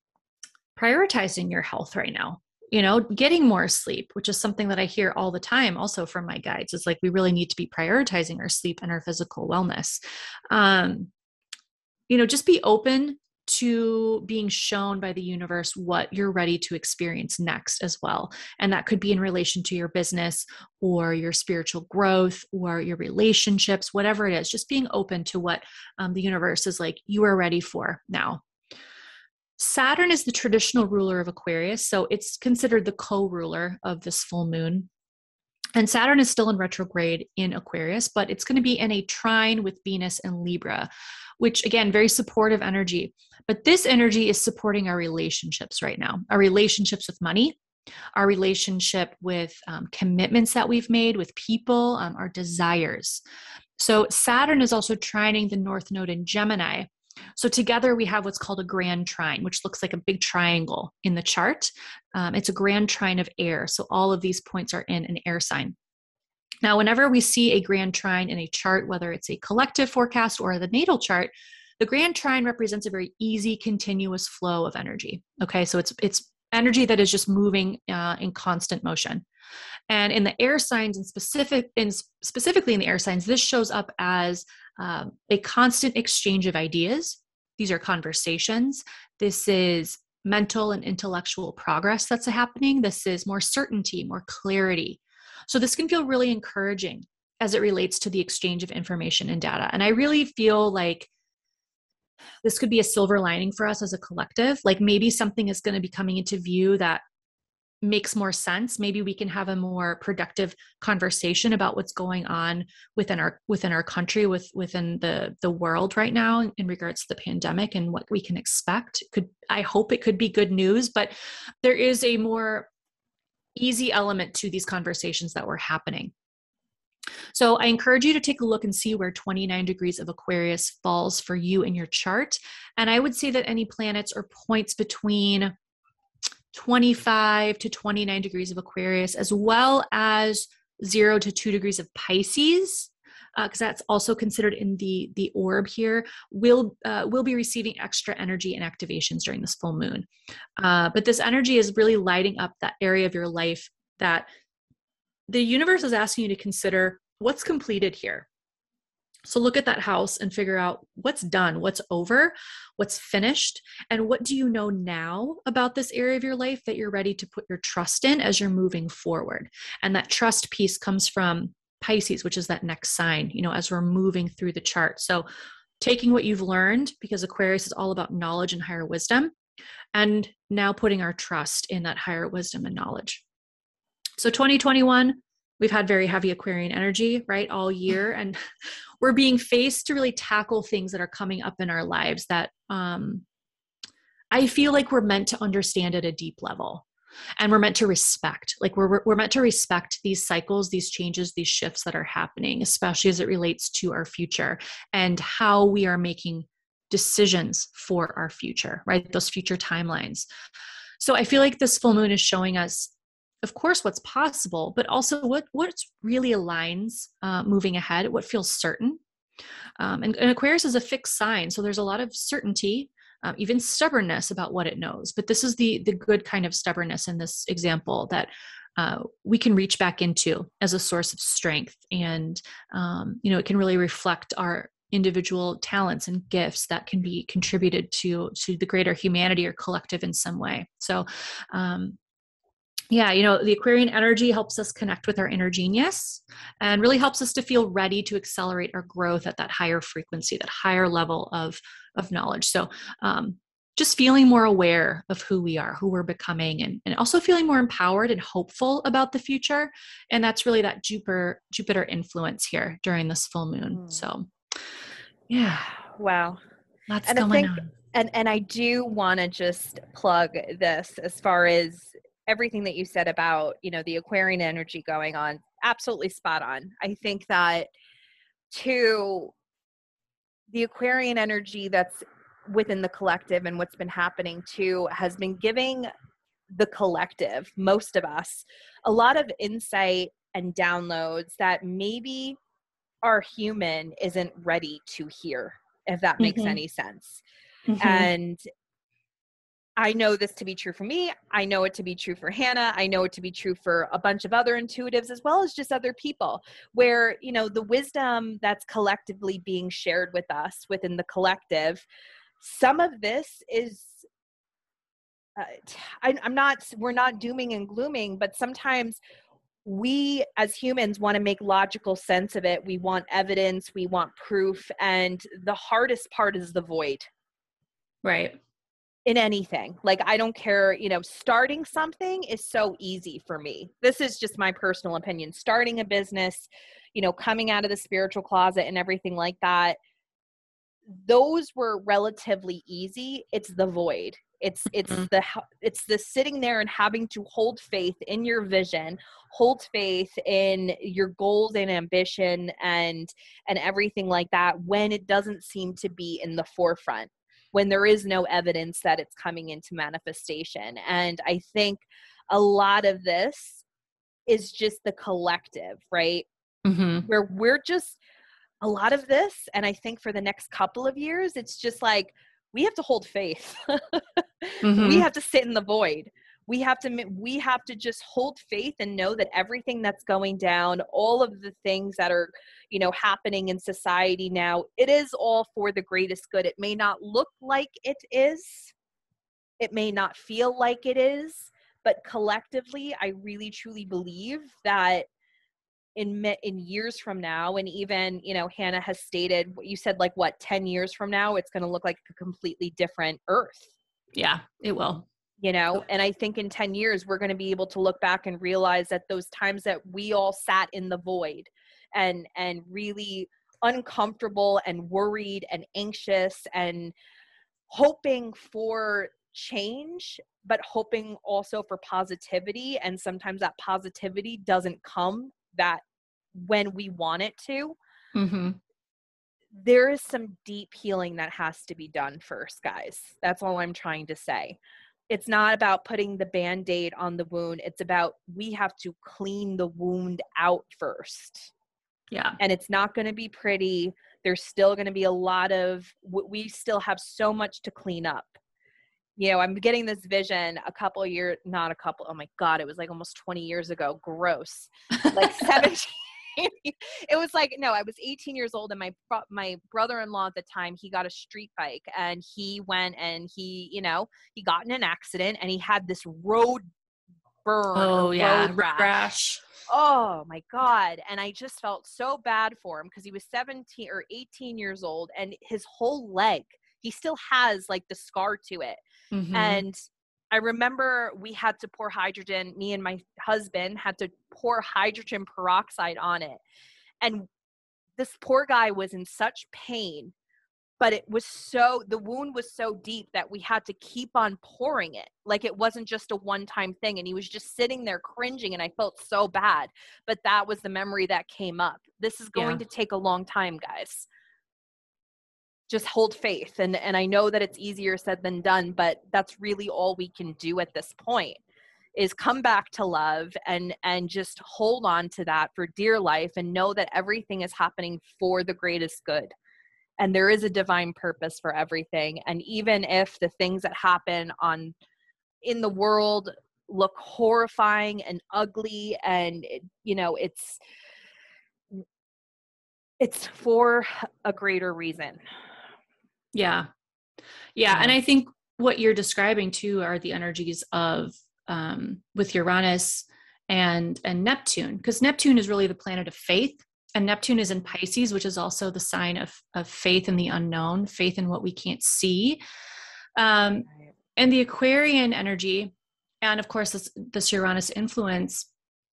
prioritizing your health right now? You know, getting more sleep, which is something that I hear all the time also from my guides. It's like, we really need to be prioritizing our sleep and our physical wellness. Um, you know, just be open to being shown by the universe what you're ready to experience next as well. And that could be in relation to your business or your spiritual growth or your relationships, whatever it is, just being open to what um, the universe is like, you are ready for now. Saturn is the traditional ruler of Aquarius, so it's considered the co-ruler of this full moon. And Saturn is still in retrograde in Aquarius, but it's going to be in a trine with Venus and Libra, which again, very supportive energy. But this energy is supporting our relationships right now, our relationships with money, our relationship with um, commitments that we've made with people, um, our desires. So Saturn is also trining the North Node in Gemini. So together we have what's called a grand trine, which looks like a big triangle in the chart. Um, it's a grand trine of air. So all of these points are in an air sign. Now, whenever we see a grand trine in a chart, whether it's a collective forecast or the natal chart, the grand trine represents a very easy, continuous flow of energy. Okay, so it's it's energy that is just moving uh, in constant motion. And in the air signs, and specific, in specifically in the air signs, this shows up as um, a constant exchange of ideas. These are conversations. This is mental and intellectual progress that's happening. This is more certainty, more clarity. So this can feel really encouraging as it relates to the exchange of information and data. And I really feel like this could be a silver lining for us as a collective. Like maybe something is going to be coming into view that makes more sense. Maybe we can have a more productive conversation about what's going on within our within our country, with within the the world right now in, in regards to the pandemic and what we can expect. It could I hope it could be good news, but there is a more easy element to these conversations that were happening. So I encourage you to take a look and see where twenty-nine degrees of Aquarius falls for you in your chart. And I would say that any planets or points between twenty-five to twenty-nine degrees of Aquarius, as well as zero to two degrees of Pisces, because uh, that's also considered in the, the orb here, will, uh, will be receiving extra energy and activations during this full moon. Uh, but this energy is really lighting up that area of your life that the universe is asking you to consider what's completed here. So look at that house and figure out what's done, what's over, what's finished, and what do you know now about this area of your life that you're ready to put your trust in as you're moving forward. And that trust piece comes from Pisces, which is that next sign, you know, as we're moving through the chart. So taking what you've learned, because Aquarius is all about knowledge and higher wisdom, and now putting our trust in that higher wisdom and knowledge. So twenty twenty-one, we've had very heavy Aquarian energy, right, all year. And we're being faced to really tackle things that are coming up in our lives that um, I feel like we're meant to understand at a deep level. And we're meant to respect, like we're, we're meant to respect these cycles, these changes, these shifts that are happening, especially as it relates to our future and how we are making decisions for our future, right? Those future timelines. So I feel like this full moon is showing us, of course, what's possible, but also what what really aligns uh, moving ahead, what feels certain. Um, and, and Aquarius is a fixed sign, so there's a lot of certainty, um, even stubbornness about what it knows. But this is the the good kind of stubbornness in this example that uh, we can reach back into as a source of strength, and um, you know, it can really reflect our individual talents and gifts that can be contributed to to the greater humanity or collective in some way. So. Um, Yeah, you know, the Aquarian energy helps us connect with our inner genius and really helps us to feel ready to accelerate our growth at that higher frequency, that higher level of, of knowledge. So um, just feeling more aware of who we are, who we're becoming, and, and also feeling more empowered and hopeful about the future. And that's really that Jupiter, Jupiter influence here during this full moon. Mm. So yeah. Wow. Lots and going I think, on. And, and I do want to just plug this as far as everything that you said about, you know, the Aquarian energy going on, absolutely spot on. I think that too, the Aquarian energy that's within the collective and what's been happening too has been giving the collective, most of us, a lot of insight and downloads that maybe our human isn't ready to hear, if that makes mm-hmm. any sense. Mm-hmm. And I know this to be true for me. I know it to be true for Hannah. I know it to be true for a bunch of other intuitives, as well as just other people, where, you know, the wisdom that's collectively being shared with us within the collective, some of this is, uh, I, I'm not, we're not dooming and glooming, but sometimes we as humans want to make logical sense of it. We want evidence, we want proof. And the hardest part is the void. Right. In anything. Like, I don't care, you know, starting something is so easy for me. This is just my personal opinion. Starting a business, you know, coming out of the spiritual closet and everything like that, those were relatively easy. It's the void. It's, it's mm-hmm. the, it's the sitting there and having to hold faith in your vision, hold faith in your goals and ambition and, and everything like that when it doesn't seem to be in the forefront, when there is no evidence that it's coming into manifestation. And I think a lot of this is just the collective, right? Mm-hmm. Where we're just, a lot of this, and I think for the next couple of years, it's just like, we have to hold faith. Mm-hmm. We have to sit in the void. We have to, we have to just hold faith and know that everything that's going down, all of the things that are, you know, happening in society now, it is all for the greatest good. It may not look like it is. It may not feel like it is, but collectively, I really truly believe that in in years from now, and even, you know, Hannah has stated, you said like what, ten years from now, it's going to look like a completely different earth. Yeah, it will. You know, and I think in ten years, we're going to be able to look back and realize that those times that we all sat in the void and, and really uncomfortable and worried and anxious and hoping for change, but hoping also for positivity. And sometimes that positivity doesn't come that when we want it to. Mm-hmm. There is some deep healing that has to be done first, guys. That's all I'm trying to say. It's not about putting the Band-Aid on the wound. It's about, we have to clean the wound out first. Yeah. And it's not going to be pretty. There's still going to be a lot of, we still have so much to clean up. You know, I'm getting this vision a couple of years, not a couple, oh my God, it was like almost twenty years ago. Gross. Like seventeen. It was like, no, I was eighteen years old, and my my brother-in-law at the time, he got a street bike, and he went and he, you know, he got in an accident, and he had this road burn. Oh yeah, road rash. rash. Oh my God. And I just felt so bad for him because he was seventeen or eighteen years old, and his whole leg, he still has like the scar to it. Mm-hmm. And I remember we had to pour hydrogen, me and my husband had to pour hydrogen peroxide on it. And this poor guy was in such pain, but it was so, the wound was so deep that we had to keep on pouring it. Like it wasn't just a one-time thing. And he was just sitting there cringing, and I felt so bad. But that was the memory that came up. This is going Yeah. to take a long time, guys. Just hold faith. And, and I know that it's easier said than done, but that's really all we can do at this point, is come back to love and, and just hold on to that for dear life, and know that everything is happening for the greatest good. And there is a divine purpose for everything. And even if the things that happen on in the world look horrifying and ugly, and, you know, it's, it's for a greater reason. Yeah. Yeah. Yeah. And I think what you're describing too are the energies of, um, with Uranus and, and Neptune, because Neptune is really the planet of faith, and Neptune is in Pisces, which is also the sign of, of faith in the unknown, faith in what we can't see. Um, and the Aquarian energy, and of course, this, this Uranus influence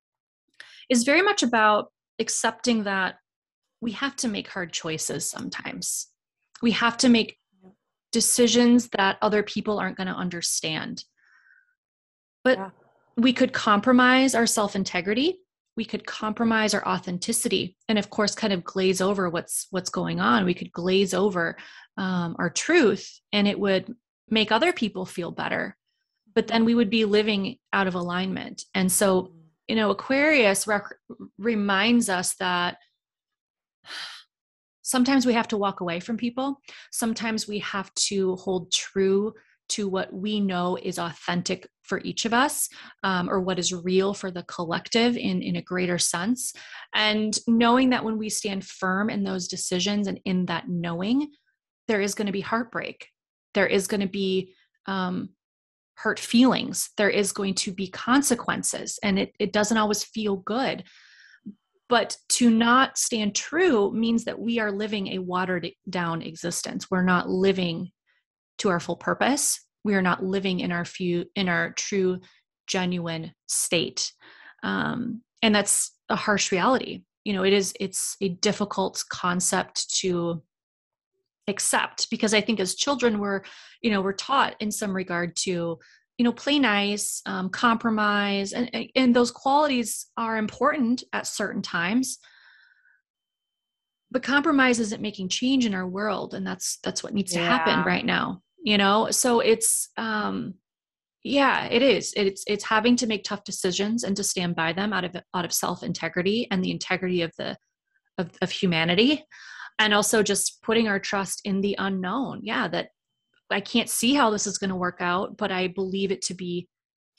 is very much about accepting that we have to make hard choices sometimes. We have to make decisions that other people aren't going to understand. But yeah. We could compromise our self-integrity. We could compromise our authenticity, and of course, kind of glaze over what's what's going on. We could glaze over um, our truth, and it would make other people feel better. But then we would be living out of alignment. And so, you know, Aquarius rec- reminds us that sometimes we have to walk away from people. Sometimes we have to hold true to what we know is authentic for each of us, um, or what is real for the collective in, in a greater sense. And knowing that when we stand firm in those decisions and in that knowing, there is going to be heartbreak. There is going to be um, hurt feelings. There is going to be consequences, and it, it doesn't always feel good. But to not stand true means that we are living a watered down existence. We're not living to our full purpose. We are not living in our few, in our true, genuine state. Um, and that's a harsh reality. You know, it is, it's a difficult concept to accept, because I think as children, we're, you know, we're taught in some regard to, you know, play nice, um, compromise, and, and those qualities are important at certain times. But compromise isn't making change in our world, and that's that's what needs to Yeah. happen right now. You know, so it's um, yeah, it is. It's it's having to make tough decisions and to stand by them out of out of self integrity and the integrity of the of, of humanity, and also just putting our trust in the unknown. Yeah, that I can't see how this is going to work out, but I believe it to be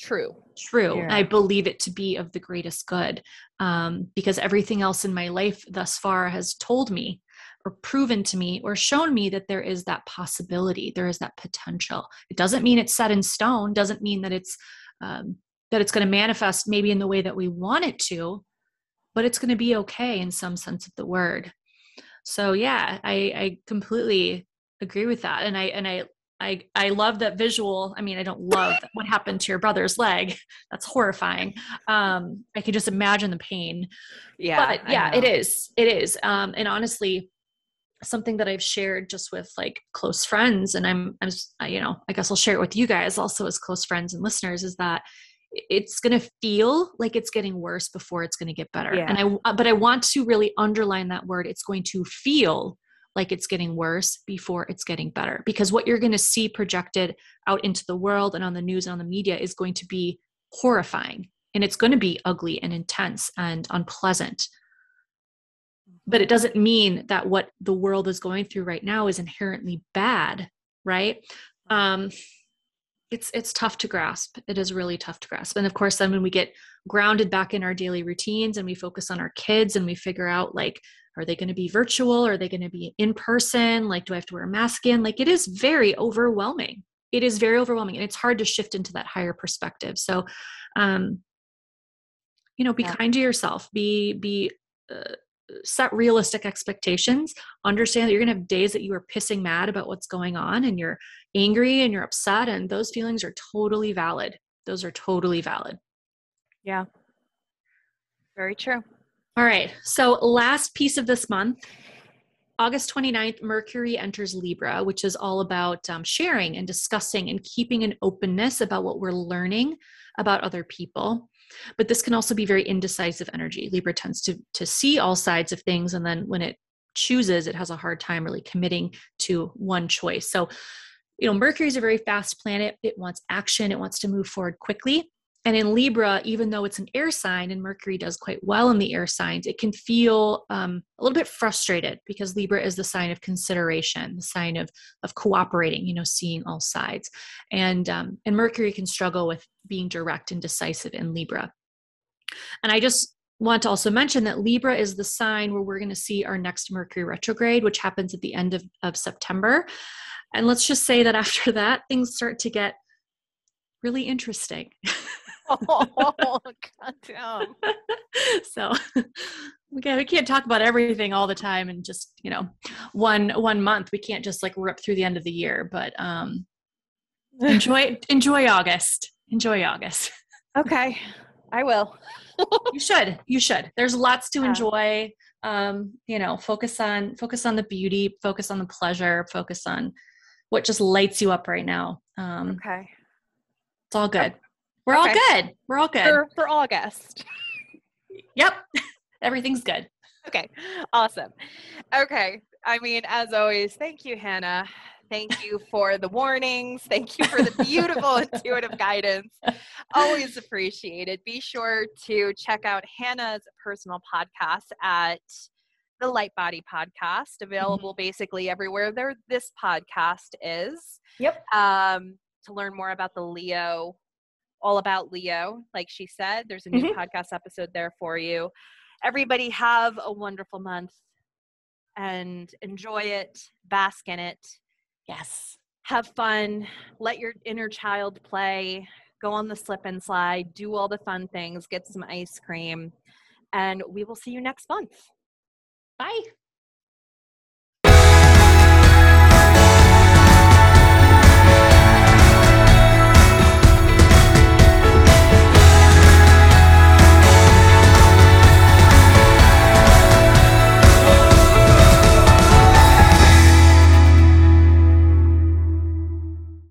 true. True. Yeah. I believe it to be of the greatest good, um, because everything else in my life thus far has told me or proven to me or shown me that there is that possibility. There is that potential. It doesn't mean it's set in stone. Doesn't mean that it's, um, that it's going to manifest maybe in the way that we want it to, but it's going to be okay in some sense of the word. So yeah, I, I completely agree with that. And I, and I, I, I love that visual. I mean, I don't love what happened to your brother's leg. That's horrifying. Um, I can just imagine the pain. Yeah. But yeah, it is. It is. Um, and honestly, something that I've shared just with like close friends, and I'm, I'm, you know, I guess I'll share it with you guys also as close friends and listeners, is that it's going to feel like it's getting worse before it's going to get better. Yeah. And I, but I want to really underline that word. It's going to feel like it's getting worse before it's getting better, because what you're going to see projected out into the world and on the news and on the media is going to be horrifying, and it's going to be ugly and intense and unpleasant. But it doesn't mean that what the world is going through right now is inherently bad, right? Um, it's it's tough to grasp. It is really tough to grasp. And of course, then when we get grounded back in our daily routines and we focus on our kids and we figure out, like, are they going to be virtual? Are they going to be in person? Like, do I have to wear a mask in? Like, it is very overwhelming. It is very overwhelming. And it's hard to shift into that higher perspective. So, um, you know, be Yeah. kind to yourself, be, be, uh, set realistic expectations, understand that you're going to have days that you are pissing mad about what's going on and you're angry and you're upset, and those feelings are totally valid. Those are totally valid. Yeah. Very true. All right. So last piece of this month, August twenty-ninth, Mercury enters Libra, which is all about um, sharing and discussing and keeping an openness about what we're learning about other people. But this can also be very indecisive energy. Libra tends to, to see all sides of things. And then when it chooses, it has a hard time really committing to one choice. So, you know, Mercury is a very fast planet. It wants action. It wants to move forward quickly. And in Libra, even though it's an air sign and Mercury does quite well in the air signs, it can feel um, a little bit frustrated, because Libra is the sign of consideration, the sign of, of cooperating, you know, seeing all sides. And, um, and Mercury can struggle with being direct and decisive in Libra. And I just want to also mention that Libra is the sign where we're going to see our next Mercury retrograde, which happens at the end of, of September. And let's just say that after that, things start to get really interesting. Oh, goddamn. So we can't, we can't talk about everything all the time and just, you know, one, one month. We can't just like rip through the end of the year, but um, enjoy, enjoy August. Enjoy August. Okay. I will. You should, you should. There's lots to Yeah. enjoy. Um, you know, focus on, focus on the beauty, focus on the pleasure, focus on what just lights you up right now. Um, Okay. It's all good. We're Okay. all good. We're all good. For, for August. Yep. Everything's good. Okay. Awesome. Okay. I mean, as always, thank you, Hannah. Thank you for the warnings. Thank you for the beautiful intuitive guidance. Always appreciated. Be sure to check out Hannah's personal podcast at the Light Body Podcast, available mm-hmm. basically everywhere there this podcast is. Yep. Um, to learn more about the Leo, all about Leo, like she said, there's a new mm-hmm. podcast episode there for you. Everybody have a wonderful month and enjoy it, bask in it. Yes. Have fun. Let your inner child play. Go on the slip and slide. Do all the fun things. Get some ice cream. And we will see you next month. Bye.